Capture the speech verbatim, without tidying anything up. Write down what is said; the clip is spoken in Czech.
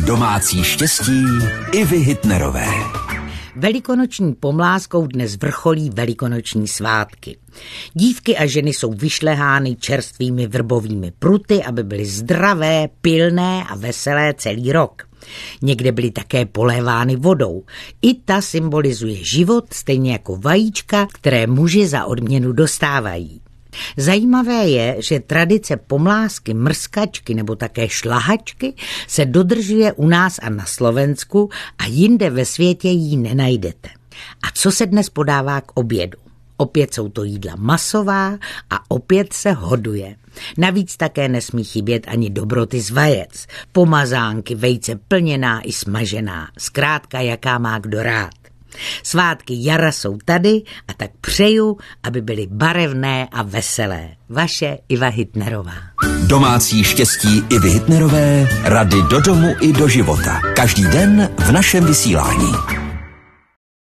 Domácí štěstí Ivy Hitnerové. Velikonoční pomláskou dnes vrcholí velikonoční svátky. Dívky a ženy jsou vyšlehány čerstvými vrbovými pruty, aby byly zdravé, pilné a veselé celý rok. Někde byly také polévány vodou. I ta symbolizuje život, stejně jako vajíčka, které muži za odměnu dostávají. Zajímavé je, že tradice pomlásky, mrskačky nebo také šlahačky se dodržuje u nás a na Slovensku a jinde ve světě ji nenajdete. A co se dnes podává k obědu? Opět jsou to jídla masová a opět se hoduje. Navíc také nesmí chybět ani dobroty z vajec, pomazánky, vejce plněná i smažená, zkrátka jaká má kdo rád. Svátky jara jsou tady a tak přeju, aby byly barevné a veselé. Vaše Iva Hitnerová. Domácí štěstí Ivy Hitnerové, rady do domu i do života. Každý den v našem vysílání.